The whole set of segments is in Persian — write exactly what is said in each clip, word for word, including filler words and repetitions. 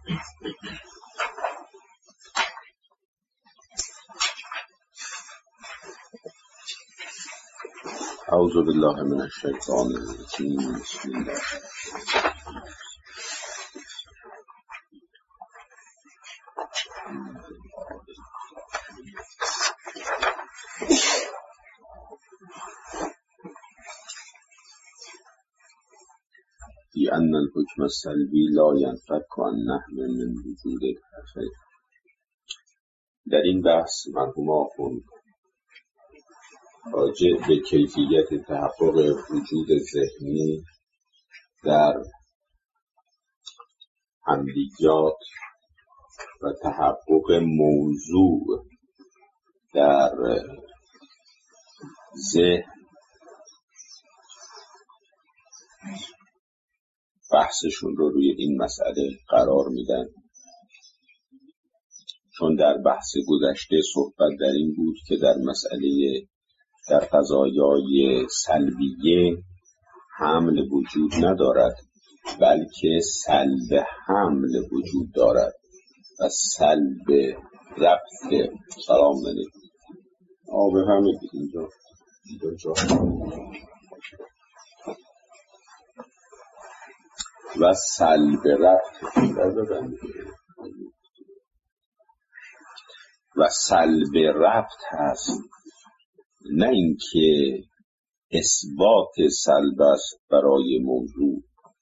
اعوذ بالله من الشیطان الرجیم. بسم الله. فی ان الحکم السلبی لا ینفک عن نحو من وجود الحقیقه. در این بحث مرحوم آخوند راجع به کیفیت تحقق وجود ذهنی در حملیات و تحقق موضوع در ذهن بحثشون رو روی این مسئله قرار میدن، چون در بحث گذشته صحبت در این بود که در مسئله در قضایای سلبیه حمل وجود ندارد، بلکه سلب حمل وجود دارد و سلب رفت. سلام علیکم. آبه همه اینجا اینجا جا و سلب رفت و سلب رفت هست، نه اینکه اثبات سلب است برای موضوع،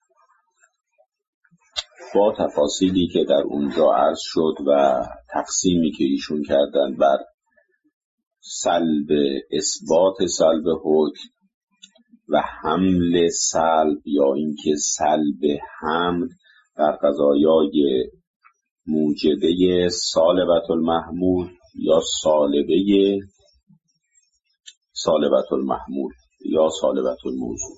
با تفاصیلی که در اونجا عرض شد و تقسیمی که ایشون کردن بر سلب اثبات سلب حکم و حمل سلب یا اینکه سلب حمل در قضایای موجبه سالبة المحمول یا سالبه سالبة المحمول یا سالبة الموضوع.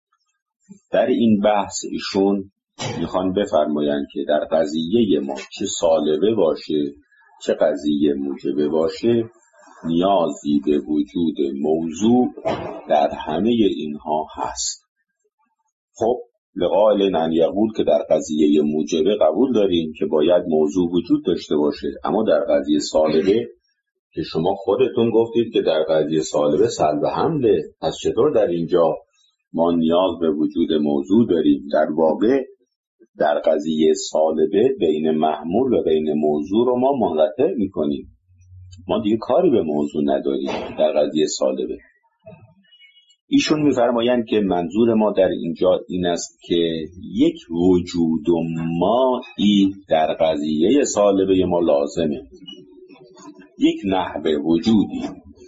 در این بحث ایشون میخوان بفرمایند که در قضیه ما چه سالبه باشه چه قضیه موجبه باشه، نیازی به وجود موضوع در همه اینها هست. خب لقائل ان یقول که در قضیه موجبه قبول داریم که باید موضوع وجود داشته باشه، اما در قضیه سالبه که شما خودتون گفتید که در قضیه سالبه سلب حمله، پس چطور در اینجا ما نیاز به وجود موضوع داریم؟ در واقع در قضیه سالبه بین محمول و بین موضوع رو ما منقطع میکنیم، ما دیگه کاری به موضوع نداریم در قضیه سالبه. ایشون میفرمایند که منظور ما در اینجا این است که یک وجود مایی در قضیه سالبه ما لازمه، یک نحو وجودی.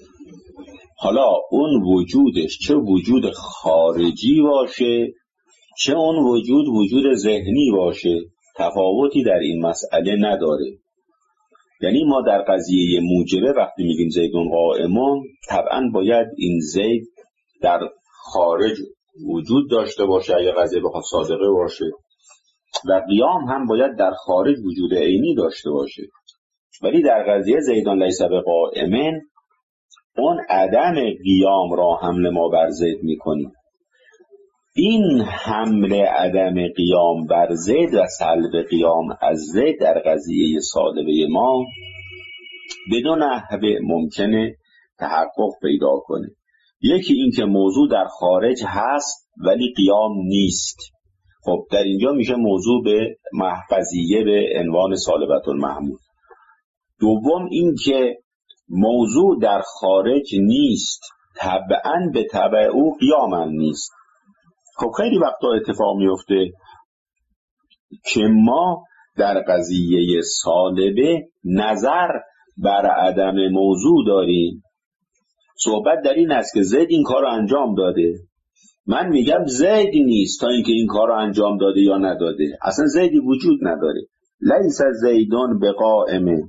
حالا اون وجودش چه وجود خارجی باشه چه اون وجود وجود ذهنی باشه، تفاوتی در این مسئله نداره. یعنی ما در قضیه موجبه وقتی میگیم زیدون قائمون، طبعا باید این زید در خارج وجود داشته باشه اگه قضیه بخواد صادقه باشه، و قیام هم باید در خارج وجود عینی داشته باشه. ولی در قضیه زیدان لیس بقائمن اون عدم قیام را حمل ما بر زید میکنیم. این حمل عدم قیام بر زید و سلب قیام از زید در قضیه سالبه ما بدون نحو ممکنه تحقق پیدا کنه. یکی این که موضوع در خارج هست ولی قیام نیست، خب در اینجا میشه موضوع به محفظیه به عنوان سالبة المحمول. دوم این که موضوع در خارج نیست، طبعاً به تبع او قیام هم نیست. خب خیلی وقتا اتفاق میفته که ما در قضیه سالبه نظر بر عدم موضوع داریم. صحبت در این است که زید این کار رو انجام داده، من میگم زید نیست تا اینکه این کار رو انجام داده یا نداده، اصلا زیدی وجود نداره. لیس زیدون بقائمه،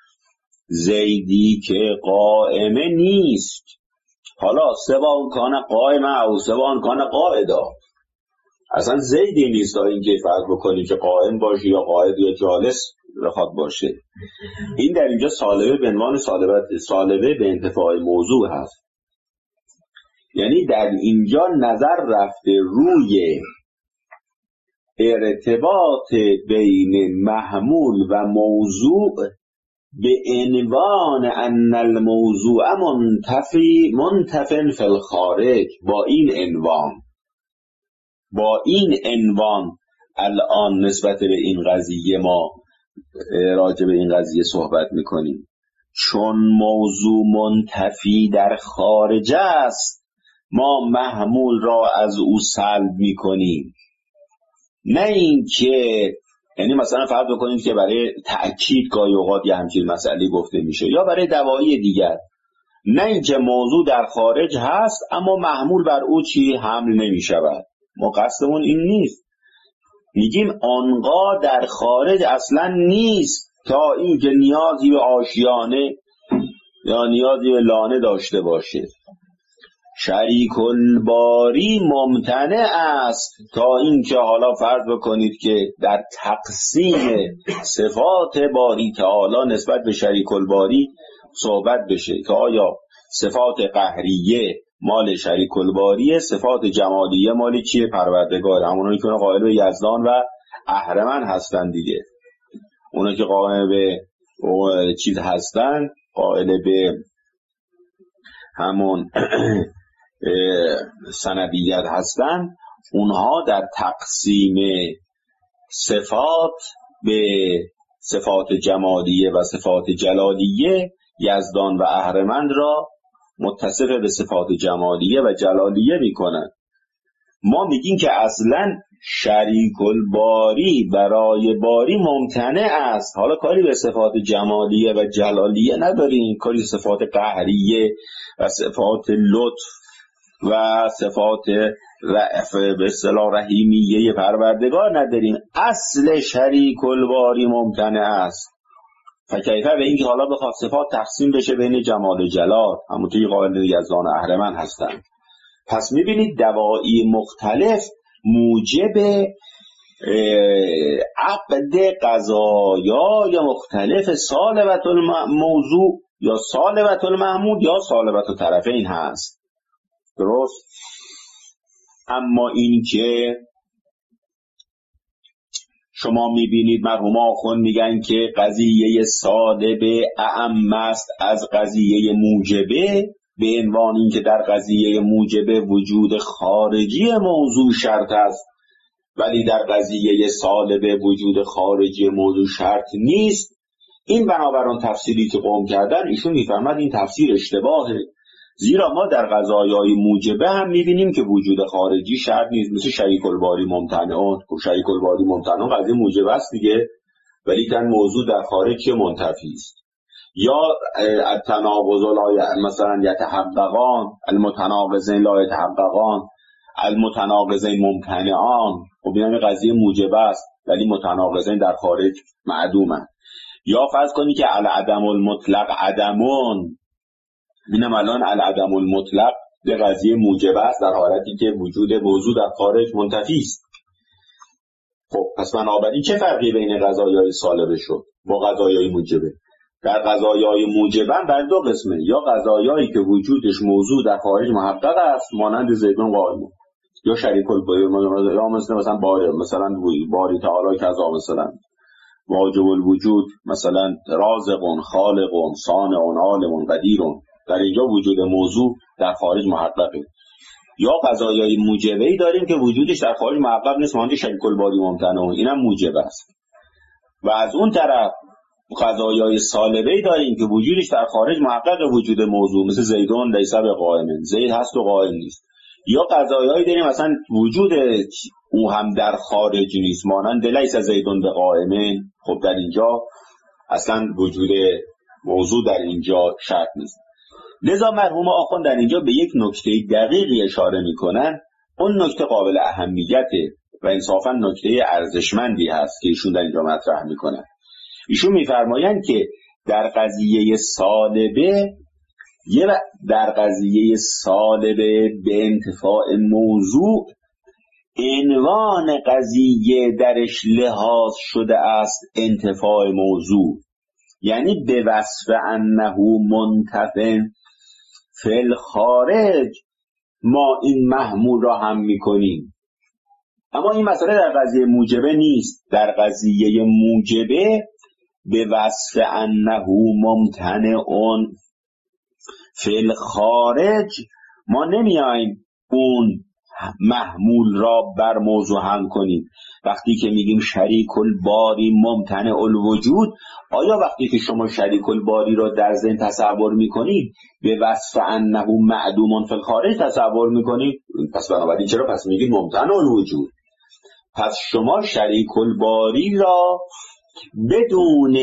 زیدی که قائمه نیست. حالا سوان کان قائمه او سوان کان قاعدا، اصلا زیدی نیست تا اینکه فرض بکنی که قائم باشه یا قاعد یا جالس بخواد باشه. این در اینجا سالبه به عنوان سالبه سالبه به انتفاع موضوع هست. یعنی در اینجا نظر رفته روی ارتباط بین محمول و موضوع به عنوان ان الموضوع منتفی منتفن فی الخارج. با این عنوان با این عنوان الان نسبت به این قضیه ما راجع به این قضیه صحبت میکنیم. چون موضوع منتفی در خارج است ما محمول را از او سلب میکنیم. نه این که یعنی مثلا فرض بکنید که برای تأکید گاهی اوقات یه همچین مسئله گفته میشه یا برای دعوای دیگر، نه این که موضوع در خارج هست اما محمول بر او چی حمل نمیشود. ما قصدمون این نیست. میگیم آنگاه در خارج اصلا نیست تا این که نیازی به آشیانه یا نیازی به لانه داشته باشه. شریک الباری ممتنع است تا این که حالا فرض بکنید که در تقسیم صفات باری تعالی نسبت به شریک الباری صحبت بشه که آیا صفات قهریه مال شریک الباریه، صفات جمالیه مال چیه؟ پروردگار. همونایی که قائل به یزدان و اهرمن هستن دیگه. اونایی که قائل به چیز هستن، قائل به همون سندیت هستن، اونها در تقسیم صفات به صفات جمالیه و صفات جلالیه یزدان و اهرمن را متصف به صفات جمالیه و جلالیه میکنن. ما میگیم که اصلا شریک الباری برای باری ممتنع است. حالا کاری به صفات جمالیه و جلالیه نداریم، کاری صفات قهریه و صفات لطف و صفات رأف به اصطلاح رحیمیه پروردگار نداریم. اصل شریک الباری ممتنع است. فکیفه به اینکه حالا بخواد صفات تقسیم بشه بین جمال و جلال، همونطوری قائل یزدان و اهرمن هستن. پس میبینید دواعی مختلف موجب عقد قضایای مختلف سالبت الموضوع یا سالبت المحمود یا سالبت طرفین هست. درست؟ اما این که شما میبینید مرحوم آخوند میگن که قضیه سالبه اعم است از قضیه موجبه، به عنوان این که در قضیه موجبه وجود خارجی موضوع شرط است ولی در قضیه سالبه وجود خارجی موضوع شرط نیست. این بنابراین تفسیری که قوم کردن ایشون میفهمد این تفسیر اشتباهه، زیرا ما در قضایای موجبه هم میبینیم که وجود خارجی شرط نیست. مثل شریک الباری ممتنعون، شریک الباری ممتنعون قضیه موجبه است دیگه، ولی کن موضوع در خارج منتفی است. یا التناقض لا مثلا یتحققان، المتناقضین لا یتحققان، المتناقضین ممتنعان. خب این قضیه موجبه است ولی متناقضین در خارج معدومن. یا فرض کنی که العدم المطلق عدمون، اینم الان العدم المطلق به قضیه موجبه است در حالتی که وجود موضوع در خارج منتفی است. خب پس بنابراین چه فرقی بین قضایای سالبه شد با قضایای موجبه؟ در قضایای موجبه بر دو قسمه، یا قضایایی که وجودش موضوع در خارج محقق است مانند زیدون قائم، یا شریک الباری، یا مثلا مثلا باری مثلا باری تعالی کذا، مثلا واجب الوجود مثلا رازقون خالقون صانعون عالمون قدیرون، در اینجا وجود موضوع در خارج محققه. یا قضایای موجبه‌ای داریم که وجودش در خارج محقق نیست مانند شریک الباری ممتنع، اینم موجب است. و از اون طرف قضایای سالبه‌ای داریم که وجودش در خارج محقق وجود موضوع، مثل زیدون لیس بقائم، زید هست و قائم نیست. یا قضایایی داریم مثلا وجود او هم در خارج نیست مانند لیس زیدون بقائم. خب در اینجا اصلا وجود موضوع در اینجا شرط نیست. لذا مرحوم آخوند در اینجا به یک نکته دقیقی اشاره میکنن. اون نکته قابل اهمیته و انصافا نکته ارزشمندی هست که ایشون در اینجا مطرح میکنن. ایشون میفرمایند که در قضیه سالبه یه در قضیه سالبه به انتفاع موضوع عنوان قضیه درش لحاظ شده است انتفاع موضوع، یعنی به وصف انه منتفع فی الخارج ما این محمول را هم میکنیم. اما این مسئله در قضیه موجبه نیست. در قضیه موجبه به وصف انه ممتنع فی الخارج ما نمیایم اون محمول را بر موضوع هم کنیم. وقتی که میگیم شریک الباری ممتنع الوجود، آیا وقتی که شما شریک الباری را در ذهن تصور میکنید به وصف انه معدوم فی الخارج تصور میکنید؟ پس بنابراین چرا پس میگید ممتنع الوجود؟ پس شما شریک الباری را بدون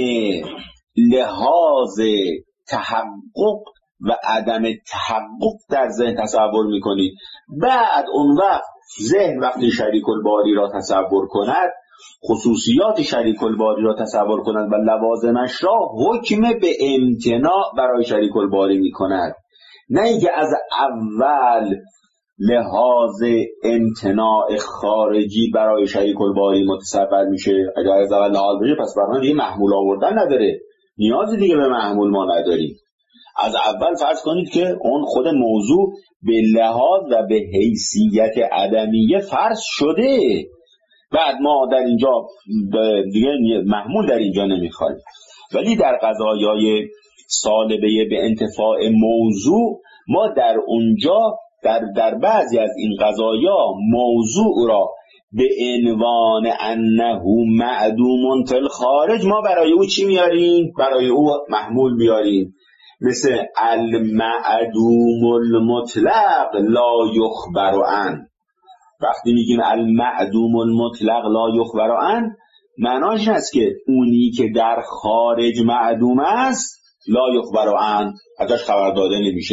لحاظ تحقق و عدم تحقق در ذهن تصور میکنید. بعد اون وقت ذهن وقتی شریک الباری را تصور کند، خصوصیات شریک الباری را تصور کند و لوازمش را حکم به امتناع برای شریک الباری میکند، نه اینکه از اول لحاظ امتناع خارجی برای شریک الباری متصور میشه. اگر از اول لحاظ بشه پس برای دیگه محمول آوردن نداره، نیازی دیگه به محمول ما نداریم. از اول فرض کنید که اون خود موضوع به لحاظ و به حیثیت عدمیه فرض شده، بعد ما در اینجا دیگه محمول در اینجا نمیخوایم. ولی در قضایای سالبه به انتفاع موضوع ما در اونجا در در بعضی از این قضایا موضوع را به عنوان انه معدوم فی الخارج ما برای او چی میاریم؟ برای او محمول میاریم، مثل المعدوم المطلق لا یخبر عنه. وقتی میگیم المعدوم المطلق لا یخبر عنه، معناش این است که اونی که در خارج معدوم است لا یخبر عنه، ازش خبر داده نمیشه.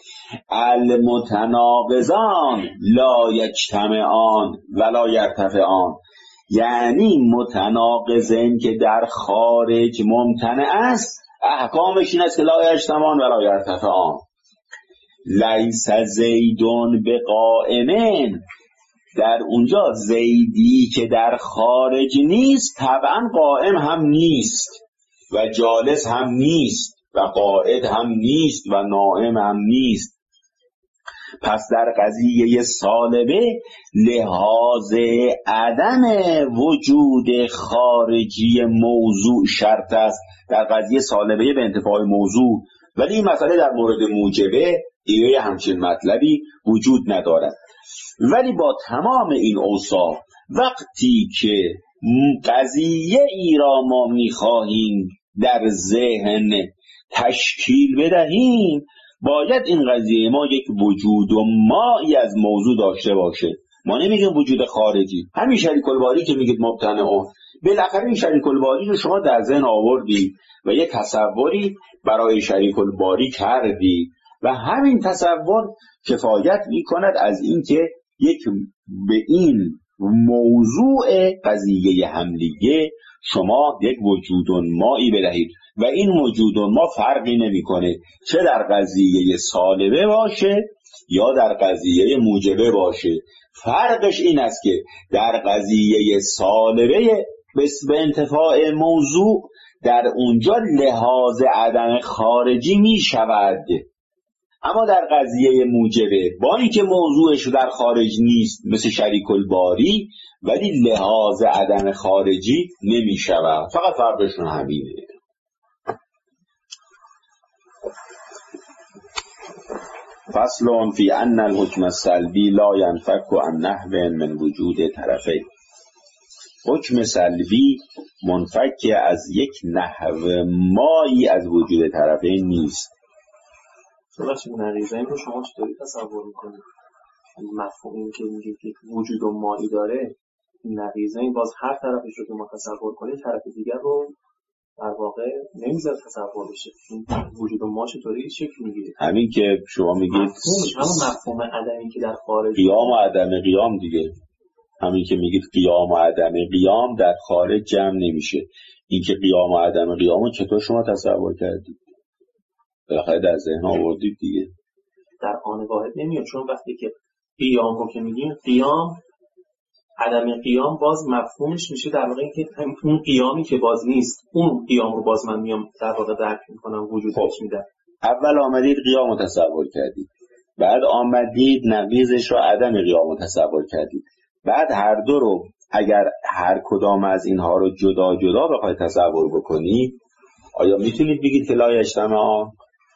المتناقضان لا یجتمعان ولا یرتفعان، یعنی متناقضین که در خارج ممتنع است احکامش این است که لا یجتمعان ولا یرتفعان. لیس زیدون بقائمین، در اونجا زیدی که در خارج نیست طبعا قائم هم نیست و جالس هم نیست و قائد هم نیست و نائم هم نیست. پس در قضیه سالبه لحاظ عدم وجود خارجی موضوع شرط است در قضیه سالبه به انتفاع موضوع، ولی این مسئله در مورد موجبه ایره همچین مطلبی وجود ندارد. ولی با تمام این اوصاف وقتی که قضیه ای را ما میخواهیم در ذهن تشکیل بدهیم، باید این قضیه ما یک وجود و مایی از موضوع داشته باشه. ما نمیگیم وجود خارجی. همین شریک الباری که میگید مبتنع اون، بالاخره این شریک الباری رو شما در ذهن آوردی و یک تصوری برای شریک الباری کردی و همین تصور کفایت میکند از اینکه یک به این موضوع قضیه حملیه شما یک وجود و مایی بدهید و این وجود و ما فرقی نمیکنه چه در قضیه سالبه باشه یا در قضیه موجبه باشه. فرقش این است که در قضیه سالبه به انتفاع موضوع در اونجا لحاظ عدم خارجی می شود، اما در قضیه موجبه با اینکه موضوعش در خارج نیست مثل شریک الباری، ولی لحاظ عدم خارجی نمی شود. فقط فرقشون همینه. فصل فی ان الحکم السلبی لا ینفک عن نحو من وجود طرفین. حکم سلبی منفک از یک نحو مایی از وجود طرفین نیست. بخشی نقیضه این رو شما چطوری تصور میکنید؟ مفهوم این که میگید که وجود و مایی داره، نقیضه این باز هر طرفش رو که ما تصور کنید طرف دیگر رو در واقع نمیذاره تصور بشه. وجود و ما چطوری شکل میگیره؟ همین که شما میگید مفهومش همون مفهوم عدمی که در خارج، قیام و عدم قیام دیگه. همین که میگید قیام و عدم قیام در خارج جمع نمیشه. این که قیام و عدم قیام رو چطور شما تصور کردید؟ بالاخره در ذهن آوردید دیگه. در آن واحد نمیاد، چون وقتی که قیام رو که میگیم قیام عدم قیام باز مفهومش میشه در واقع که اون قیامی که باز نیست اون قیام رو باز من میام در واقع درک میکنم وجودش میدم. اول آمدید قیام رو تصور کردید، بعد آمدید نقیضش رو عدم قیام رو تصور کردید، بعد هر دو رو اگر هر کدام از اینها رو جدا جدا بخوای تصور بکنید، آیا میتونید بگید که لا یجتمعان؟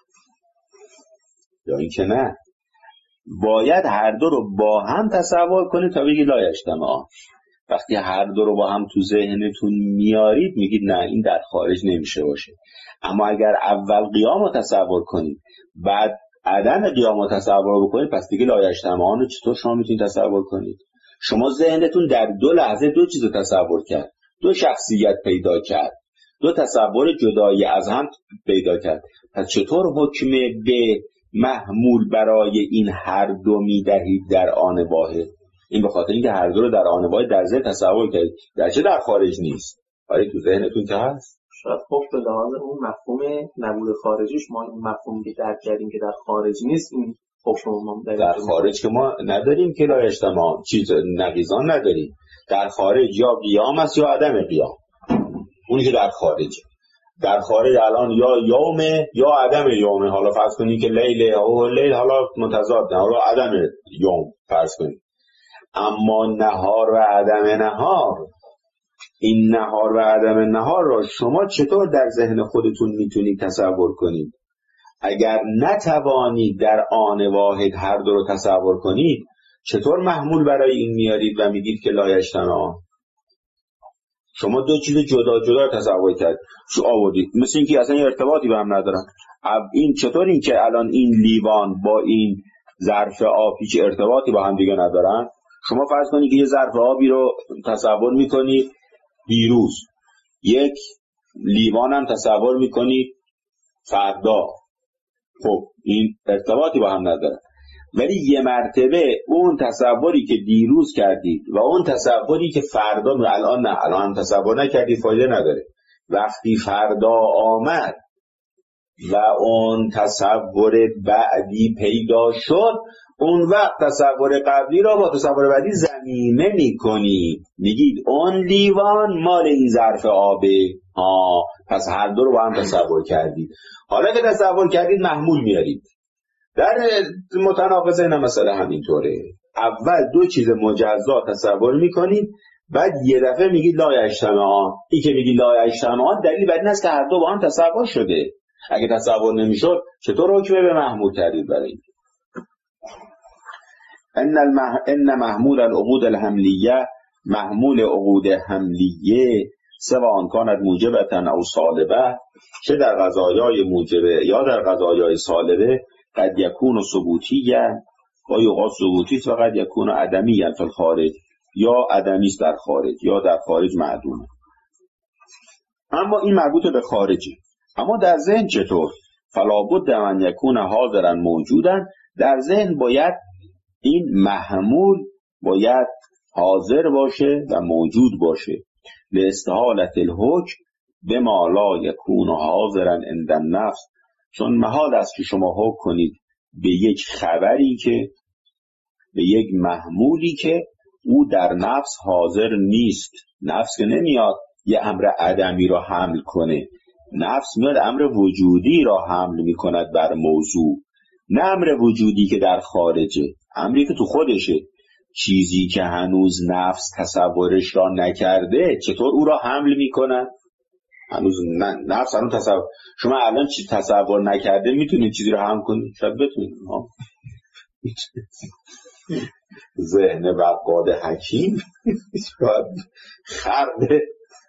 یا اینکه نه، باید هر دو رو با هم تصور کنید تا بگید لا یجتمعان. وقتی هر دو رو با هم تو ذهنتون میارید میگید نه این در خارج نمیشه باشه. اما اگر اول قیام رو تصور کنید بعد عدم قیام رو تصور بکنید، پس دیگه لا یجتمعان رو چطور شما میتونید تصور کنید؟ شما ذهنتون در دو لحظه دو چیز رو تصور کرد، دو شخصیت پیدا کرد، دو تصور جدایی از هم پیدا کرد. پس چطور حکم به محمول برای این هر دو میدهید در آن واحد؟ این به خاطر اینکه هر دو رو در آن واحد در ذهن تصور کردید، گرچه در خارج نیست، ولی تو ذهنتون که هست. شاید خب به لحاظ اون مفهوم نبود خارجیش ما این مفهومی که درک کردیم که در خارج نیست، این حکم ما در خارج که ما نداریم که لا یجتمعان، چیز نقیضان نداریم. در خارج یا قیام است یا عدم قیام، اونی که در خارج. در خارج الان یا یومه یا عدم یومه. حالا فرض کنید که لیل او لیل حالا متضاد، حالا عدم یوم فرض کنید. اما نهار و عدم نهار، این نهار و عدم نهار را شما چطور در ذهن خودتون میتونید تصور کنید؟ اگر نتوانید در آن واحد هر دو رو تصور کنید، چطور محمول برای این میارید و میگید که لا یجتمعان؟ شما دو چیز جدا جدا تصور کرد شو آوردید، مثل اینکه اصلا ارتباطی با هم ندارن. این چطور این که الان این لیوان با این ظرف آب هیچ ارتباطی با هم دیگه ندارن؟ شما فرض کنید که یه ظرف آبی رو تصور میکنید دیروز، یک لیوان هم تصور میکنید فردا. خب این ارتباطی با هم نداره. ولی یه مرتبه اون تصوری که دیروز کردید و اون تصوری که فردا، الان نه، الان هم تصور نکردید، فایده نداره. وقتی فردا آمد و اون تصور بعدی پیدا شد، اون وقت تصور قبلی را با تصور بعدی ضمیمه میکنید، میگید اون لیوان مال این ظرف آبه. ها، پس هر دو رو با هم تصور کردید. حالا که تصور کردید محمول میارید. در متناقض این مسئله همینطوره. اول دو چیز مجزا تصور میکنید، بعد یه دفعه میگید لا یجتمعان. این که میگید لا یجتمعان دلیل بر این است که هر دو با هم تصور شده. اگه تصور نمیشد چطور حکم به محمول کردید برای این؟ ان المح... ان محمول العقود الحملیه، محمول عقود حملیه، سواء کانت موجبه او سالبه، چه در قضایای موجبه یا در قضایای سالبه، قد یکون ثبوتیه و یوقات ثبوتیست و قد یکون عدمیه فی الخارج، یا عدمیست در خارج یا در خارج معدومه. اما این مربوط به خارجه. اما در ذهن چطور؟ فلا بد ان یکون حاضرا موجودا، در ذهن باید این محمول باید حاضر باشه و موجود باشه. لاستحالة الحکم بما لا یکون حاضرا عند النفس، چون محال است که شما حکم کنید به یک خبری که، به یک محمولی که او در نفس حاضر نیست. نفس که نمیاد یه امر عدمی را حمل کنه، نفس میاد امر وجودی را حمل میکند بر موضوع، نه امر وجودی که در خارجه، امری که تو خودشه. چیزی که هنوز نفس تصورش را نکرده چطور او را حمل میکند؟ هنوز نفس هنوز تصور، شما الان چی تصور نکرده میتونید چیزی رو حمل کنید؟ شاید بتونید. ذهن وقاد حکیم شاید خرده.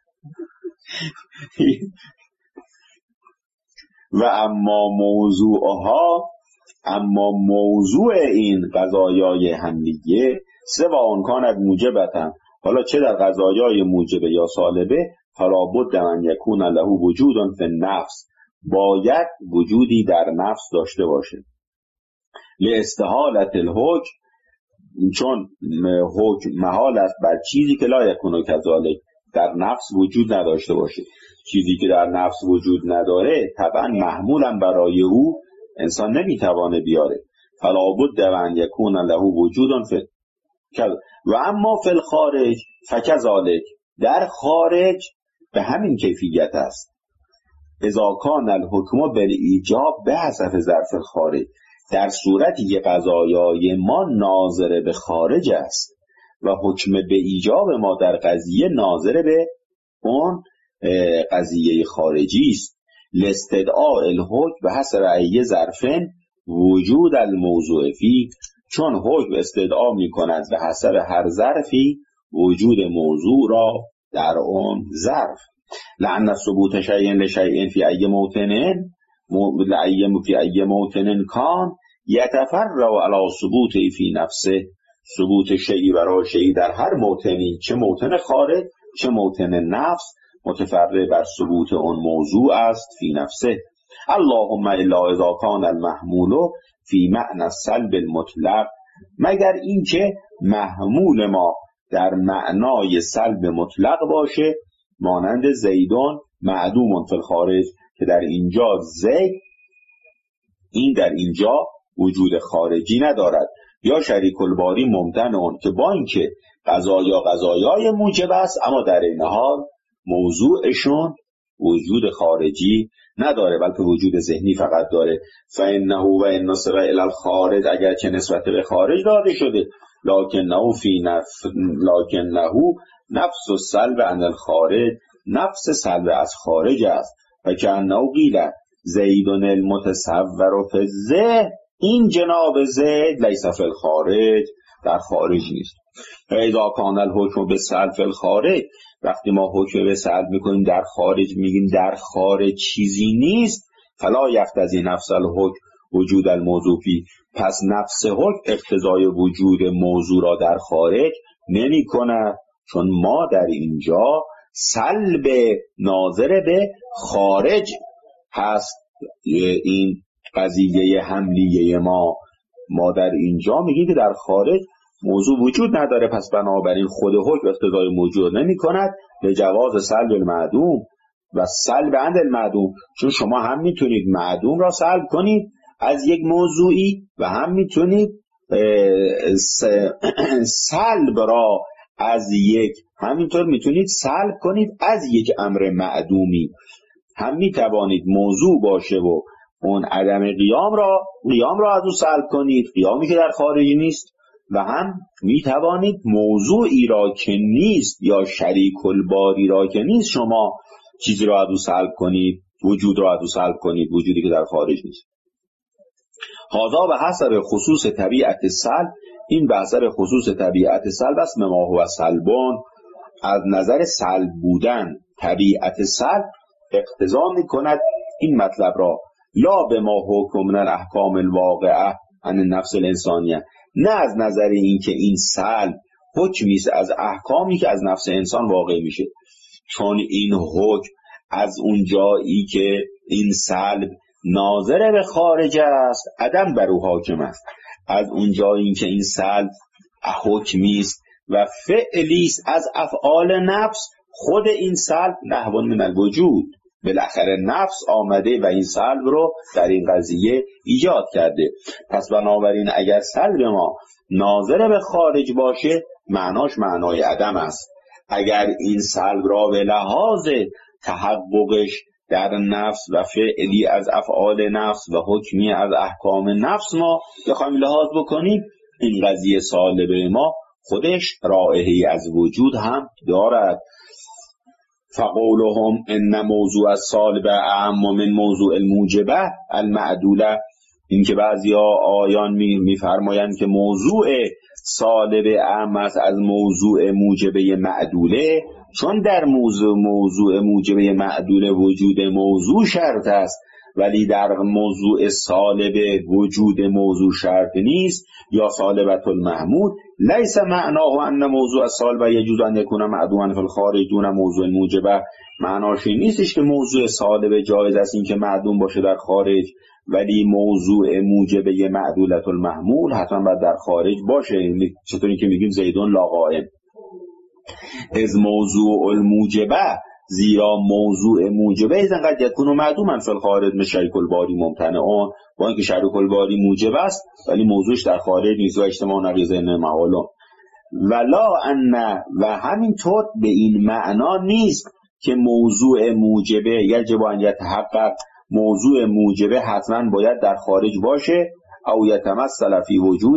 و اما موضوعها، اما موضوع این قضایای حملیه، سواء کانت موجبتن، حالا چه در قضایای موجبه یا سالبه، فلا بد ان یکون له وجود فی النفس، باید وجودی در نفس داشته باشه. لاستحالة الحکم، چون حکم محال است بر چیزی که لا یکون کذالک، در نفس وجود نداشته باشه. چیزی که در نفس وجود نداره طبعا محمولا برای او انسان نمیتوانه بیاره. فلا بد ان یکون له وجود فی، و اما فی الخارج فکذالک، در خارج به همین کیفیت است. اذا کان الحکم بالایجاب بحسب ظرف الخارج، در صورتی که قضایای ما ناظر به خارج است و حکم به ایجاب ما در قضیه ناظر به اون قضیه خارجی است. لاستدعاء الحکم به حسب ای ظرفن وجود الموضوع فی، چون حکم استدعا می کند به حسب هر ظرفی وجود موضوع را در اون ظرف. لأن ثبوت شیء لشیء فی ای موطن لأی فی ای موطن کان یتفرع علی ثبوت فی نفسه، ثبوت شیء برای شیء در هر موطنی، چه موطن خارج چه موطن نفس، متفرع بر ثبوت اون موضوع است فی نفسه. اللهم الا اذا کان المحمول فی معنی السلب المطلق، مگر اینکه محمول ما در معنای سلب مطلق باشه، مانند زیدون معدوم فی الخارج، که در اینجا زید این در اینجا وجود خارجی ندارد، یا شریک الباری ممتنع، که با اینکه قضایا قضایای موجب است اما در این حال موضوعشون وجود خارجی نداره بلکه وجود ذهنی فقط داره. فانه و ان نسب الی الخارج، اگر که نسبت به خارج داده شده، لکنه فی نف لکنه نفس السلب عن الخارج، نفس سلب از خارج است. و کانه قیل زیدون المتصور فی الذهن، این جناب زید لیس فی الخارج، در خارج نیست. و اذا کان الحکم بالسلب فی الخارج، وقتی ما حکم به سلب میکنیم در خارج، میگیم در خارج چیزی نیست، فلا یقتضی نفس الحکم وجود الموضوع فی، پس نفس حکم اقتضای وجود موضوع را در خارج نمی کند، چون ما در اینجا سلب ناظر به خارج هست. این قضیه حملیه ما ما در اینجا میگیم که در خارج موضوع وجود نداره، پس بنابراین خود حکم اقتضای موجود نمی کند به جواز سلب المعدوم و سلب عند المعدوم، چون شما هم میتونید معدوم را سلب کنید از یک موضوعی و هم میتونید سلب را از یک، همینطور میتونید سلب کنید از یک امر معدومی. هم میتوانید موضوع باشه و اون عدم قیام را قیام را از او سلب کنید، قیامی که در خارجی نیست، و هم میتوانید موضوعی را که نیست یا شریک الباری را که نیست شما چیزی را از او سلب کنید، وجود را از او سلب کنید، وجودی که در خارج نیست. هذا به حسب خصوص طبیعت سلب، این به حسب خصوص طبیعت سلب است. مما هو سلبان، از نظر سلب بودن طبیعت سلب اقتضا میکند این مطلب را، لا به ما حکم من الاحکام الواقعه عن النفس الانسانیه، نه از نظر این که این سلب حکمی است از احکامی که از نفس انسان واقع میشه، چون این حکم از اون جایی که این سلب ناظر به خارج است عدم بر او حاکم است، از اون جایی که این سلب حکمی است و فعلی است از افعال نفس، خود این سلب نحو من الوجود، بالاخره نفس آمده و این سلب رو در این قضیه ایجاد کرده. پس بنابراین اگر سلب ما ناظر به خارج باشه معناش معنای عدم است. اگر این سلب را به لحاظ تحققش در نفس و فعلی از افعال نفس و حکمی از احکام نفس ما بخوایم لحاظ بکنیم، این قضیه سالبه ما خودش رائحه‌ای از وجود هم دارد. فقولهم ان موضوع السالب اعم من موضوع الموجبه المعدوله، این که بعضی ها آیان میفرمایند که موضوع سالب اعم است از موضوع موجبه معدوله، چون در موضوع موضوع موجبه معدوله وجود موضوع شرط است، ولی در موضوع سالب وجود موضوع شرط نیست. یا سالبت المحمول لیس معناه ان موضوع السالب یجوز ان یکون معدوما فی الخارج دون موضوع موجبه، معناش این نیستش که موضوع سالب جایز است این که معدوم باشه در خارج، ولی موضوع موجبه معدولت المحمول حتما باید در خارج باشه. چطوری که میگیم زیدون لا قائم، از موضوع الموجبه، زیرا موضوع موجبه از انقدر یکونو معدوما فی الخارج من شریک الباری ممتنعون، با اینکه شریک الباری موجب است ولی موضوعش در خارج نیست و اجتماع نقیضه محالون. ولا ان، و همینطور به این معنا نیست که موضوع موجبه یجب ان یتحقق، موضوع موجبه حتما باید در خارج باشه، او یتمثل فی وجوده،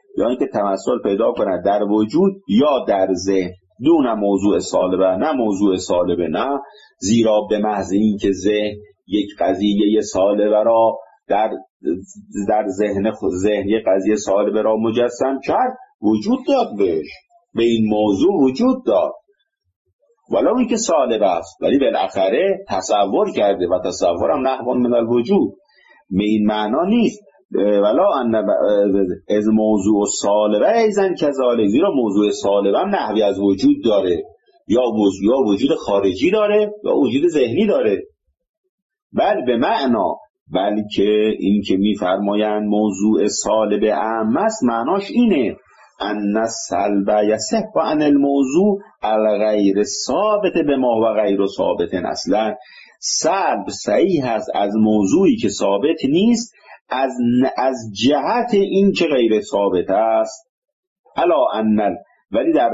یا اینکه تمثل پیدا کند در وجود یا در ذهن دون موضوع سالبه، نه موضوع سالبه، نه، زیرا به محض این که ذهن یک قضیه سالبه را در در ذهن خود ذهن یک قضیه سالبه را مجسم کرد، وجود داد بهش، به این موضوع وجود داد، ولو این که سالب است، ولی بالاخره تصور کرده و تصورم نحو من الوجود. به این معنا نیست ولا ان از موضوع سالبه ایزن کذالک، زیرا موضوع سالبه هم نحوی از وجود داره، یا موضوع یا وجود خارجی داره یا وجود ذهنی داره. بل به معنا، بلکه این که میفرمایند موضوع سالب اعم است، معناش اینه ان السلب یصح عن الموضوع الغیر ثابت به ما و غیر ثابت. اصلا سلب صحیح است از موضوعی که ثابت نیست، از از جهت این که غیر ثابت است. الا ان، ولی در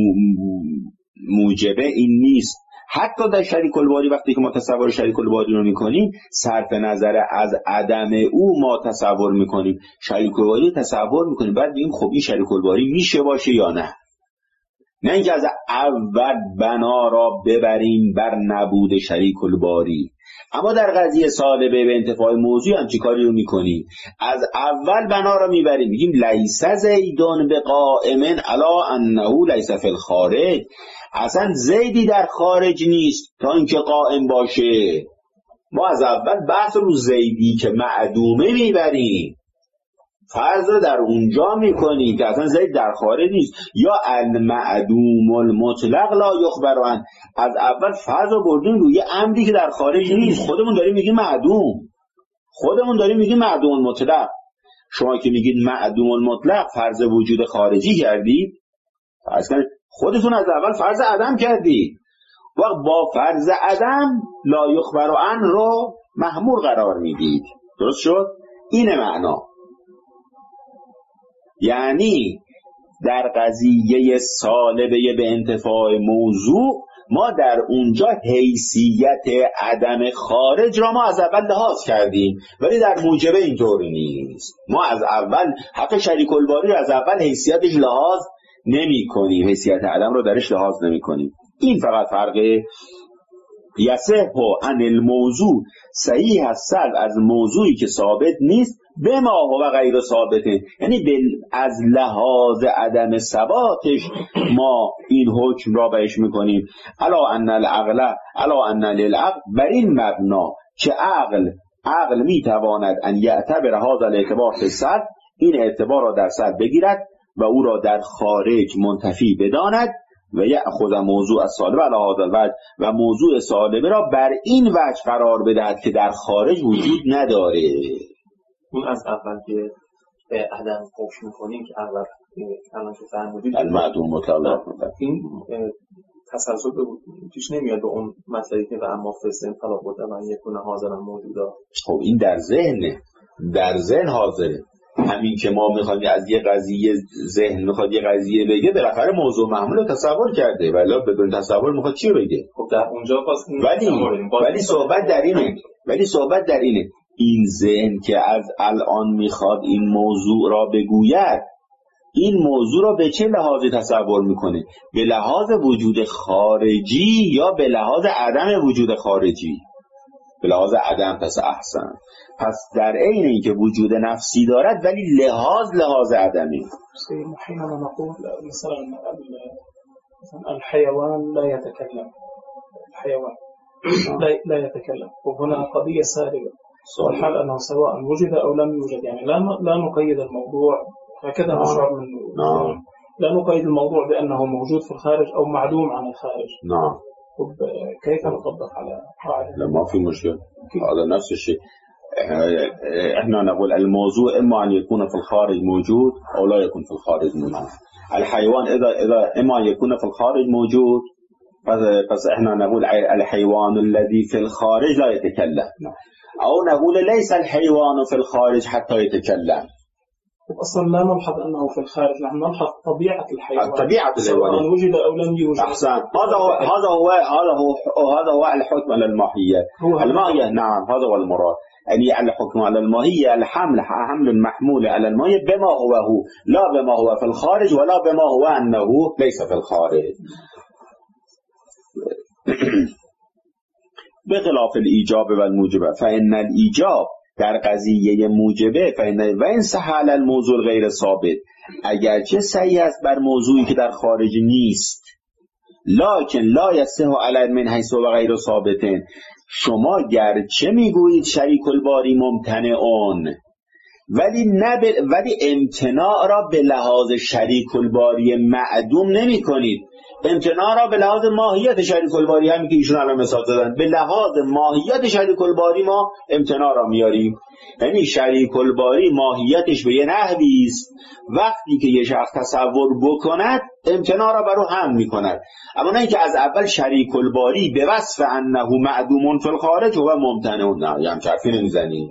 موجبه این نیست. حتی در شریک الباری وقتی که ما تصور شریک الباری رو میکنیم، صرف نظر از عدم او ما تصور میکنیم، شریک الباری تصور میکنیم، بعد بگیم خب این شریک الباری میشه باشه یا نه، نه اینکه از اول بنا را ببریم بر نبود شریک الباری. اما در قضیه سالبه به انتفاع موضوع هم چی کاری رو میکنیم؟ از اول بنا را میبریم، میگیم لیس زیدون بقائمن الا انه لیس فی الخارج، اصلا زیدی در خارج نیست تا اینکه قائم باشه. ما از اول بحث رو زیدی که معدومه میبریم، فرض رو در اونجا میکنیم که اصلا زید در خارج نیست. یا المعدوم المطلق لا یخبر عنه، از اول فرض رو بردیم روی عمدی که در خارج نیست، خودمون داریم میگیم معدوم، خودمون داریم میگیم معدوم المطلق. شما که میگید معدوم المطلق فرض وجود خارجی کردید، اصلا خودتون از اول فرض عدم کردید و با فرض عدم لا یخبر عنه رو محمول قرار میدید. درست شد؟ اینه معنا. یعنی در قضیه سالبه به انتفاع موضوع ما در اونجا حیثیت عدم خارج را ما از اول لحاظ کردیم، ولی در موجبه اینطور نیست. ما از اول حق شریک الباری را از اول حیثیتش لحاظ نمی کنیم، حیثیت عدم رو درش لحاظ نمی کنیم. این فقط فرقه. یصح عن الموضوع، صحیح از سلب از موضوعی که ثابت نیست، به ما و غیر ثابته، یعنی از لحاظ عدم ثباتش ما این حکم را بهش میکنیم. الا ان العقل الا ان للعقل، بر این مبنا که عقل عقل میتواند ان یعتبر هذا الاعتبار فی السلب، این اعتبار را در سلب بگیرد و او را در خارج منتفی بداند و یأخذ موضوع السالبه علی هذا الوجه، و موضوع سالبه را بر این وجه قرار بدهد که در خارج وجود نداره. اون از اول که به عدم حکم می‌کنیم که اول الان که فرمودید المعدوم مطلق، این تسلسل به پیش نمیاد به اون مسئله که و اما فسن فلا بوده و یکونه حاضرن موجودا. خب این در ذهنه، در ذهن حاضره. همین که ما میخوایم از یه قضیه ذهن میخواد یه قضیه بگه، بالاخره موضوع محمول رو تصور کرده، ولی بدون تصور میخواد چی بگه؟ خب در اونجا باز ولی ولی صحبت در اینه ولی صحبت در اینه این ذهن که از الان میخواد این موضوع را بگوید، این موضوع را به چه لحاظی تصور میکنه؟ به لحاظ وجود خارجی یا به لحاظ عدم وجود خارجی؟ به لحاظ عدم. پس احسن، پس در عین اینکه وجود نفسی دارد ولی لحاظ لحاظ عدمی. حينما نقول مثلا الحيوان لا يتكلم، الحيوان لا يتكلم، وهنا قضية سالبة، والحال أنه سواء وجد أو لم يوجد، يعني لا لا نقيد الموضوع هكذا نشعر منه. نعم. لا نقيد الموضوع بأنه موجود في الخارج أو معدوم عن الخارج. نعم. كيف نطبق على قاعدة؟ لا ما في مشكلة، هذا نفس الشيء. احنا نقول الموضوع اما ان يكون في الخارج موجود او لا يكون في الخارج موجود. الحيوان اذا اذا اما يكون في الخارج موجود، بس احنا نقول الحيوان الذي في الخارج لا يتكلم، او نقول ليس الحيوان في الخارج حتى يتكلم. أصلا لا نلحظ أنه في الخارج، نحن نلحظ طبيعة الحيوان طبيعة سواء وجد أو لم يوجد. أحسن. هذا هو هذا هو هذا هو هذا هو الحكم على الماهية. الماهية نعم هذا هو المراد، يعني الحكم على الماهية الحمل حمل محمول على الماهية بما هو هو، لا بما هو في الخارج ولا بما هو أنه ليس في الخارج. بخلاف الإيجاب والموجب فإن الإيجاب در قضیه موجبه فإن و این صح علی الموضوع غیر ثابت، اگرچه صحیح است بر موضوعی که در خارج نیست، لکن لا یصح علی من حیث و غیر ثابتن، شما گرچه میگویید شریک الباری ممتنعون ولی نه ب... ولی امتناع را به لحاظ شریک الباری معدوم نمی کنید. امتناع را به لحاظ ماهیت شریک الباری، همین که ایشون الان مثال زدن، به لحاظ ماهیت شریک الباری ما امتناع را میاریم. یعنی شریک الباری ماهیتش به یه نحوی است، وقتی که یه شخص تصور بکند امتناع را برو هم میکند، اما نه اینکه از اول شریک الباری به وصف انه معدوم فی الخارج و ممتنع، نه هم حرفی نمیزنیم.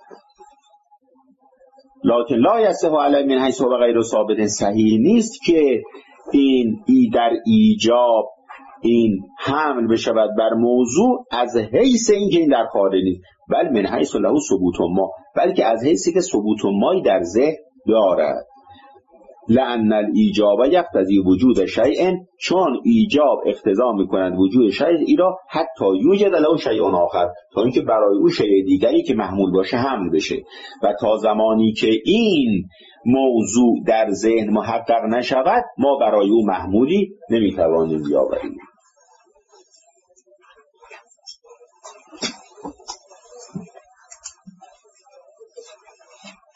لکن لا یصح علی من حیث و غیر ثابت، صحیح نیست که این ای در ایجاب این حمل بشود بر موضوع از حیث اینکه این در خارج نیست، بل من حیث له ثبوت ما، بلکه از حیثی که ثبوت مایی در ذهن دارد. لأن الایجاب یقتضی وجود شیء، چون ایجاب اقتضا میکند وجود شیئی را حتی یوجد له شیء آخر، تا اینکه برای او شیء دیگری که محمول باشه حمل بشه، و تا زمانی که این موضوع در ذهن محقق نشود ما برای او محمولی نمیتوانیم بیاوریم.